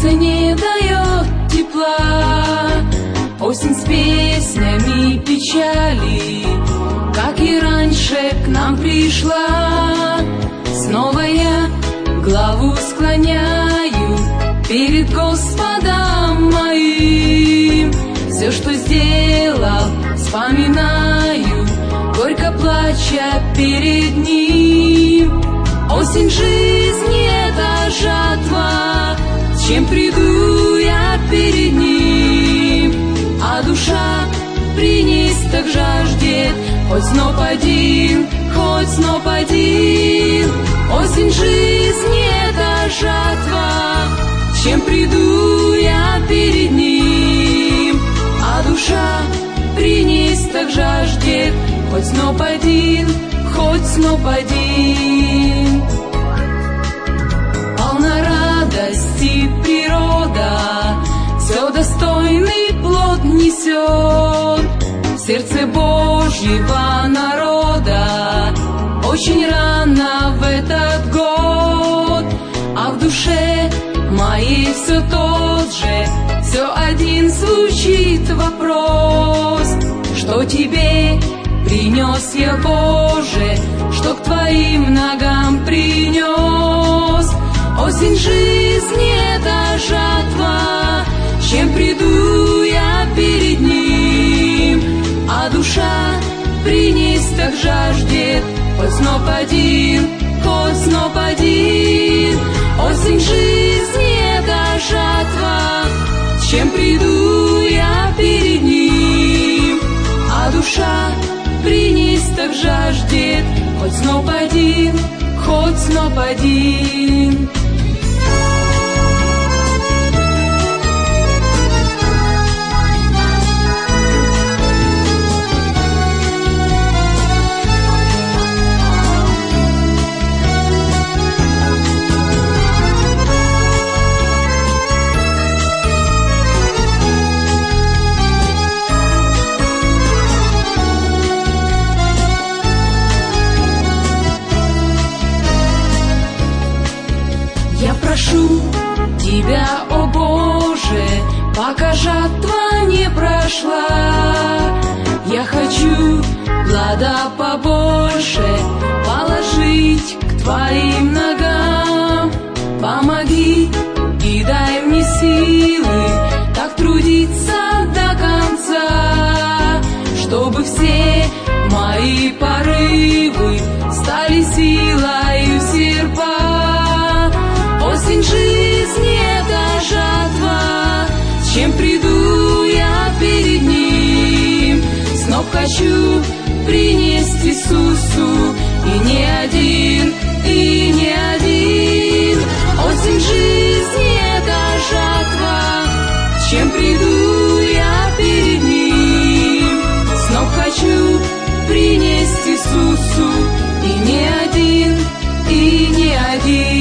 Солнце не дает тепла, осень с песнями печали, как и раньше к нам пришла. Снова я главу склоняю перед Господом моим. Все, что сделал, вспоминаю, горько плача перед Ним. Осень жизни — это жатва, с чем приду я перед Ним. А душа принес так жаждет, хоть сноп один, хоть сноп один. Осень жизни — это жатва, с чем приду я перед Ним. А душа принес так жаждет, хоть сноп один, хоть сноп один. Полна радости природа, все достойный плод несет. В сердце Божьего народа очень рано в этот год, а в душе моей все тот же, все один звучит вопрос: что тебе принес я, Боже, что к Твоим ногам принес? Осень жизни — это жатва, с чем приду я перед Ним. А душа принес так жаждет, хоть сноп один, хоть сноп один. Осень жизни — это жатва, с чем приду я перед Ним. А душа принес так жаждет, хоть сноп один, хоть сноп один. Я прошу Тебя, о Боже, пока жатва не прошла. Я хочу плода побольше положить к Твоим ногам. Помоги и дай мне силы так трудиться до конца, чтобы все мои порывы стали силою серпа. Осень жизни — это жатва, с чем приду я перед Ним. Сноп хочу принести Иисусу, и не один, и не один. Осень жизни — это жатва, с чем приду я перед Ним. Сноп хочу принести Иисусу, и не один, и не один.